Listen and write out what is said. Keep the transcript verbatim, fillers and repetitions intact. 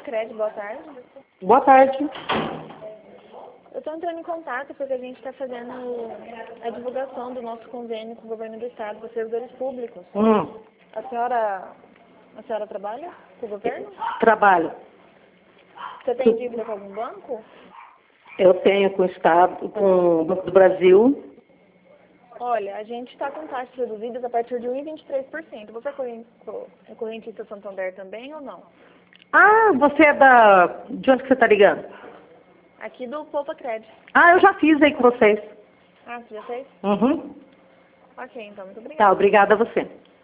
Cred, boa tarde. Boa tarde. Eu estou entrando em contato porque a gente está fazendo a divulgação do nosso convênio com o governo do estado, com os servidores públicos. Hum, A senhora, a senhora trabalha com o governo? trabalho. Você tem dívida com algum banco? Eu tenho com o Estado, com o Banco do Brasil. Olha, a gente está com taxas reduzidas a partir de um vírgula vinte e três por cento. Você é corren- co- é correntista Santander também ou não? Ah, você é da... De onde que você está ligando? Aqui do Poupa Cred. Ah, eu já fiz aí com vocês. Ah, você já fez? Uhum. Ok, então, muito obrigada. Tá, obrigada a você.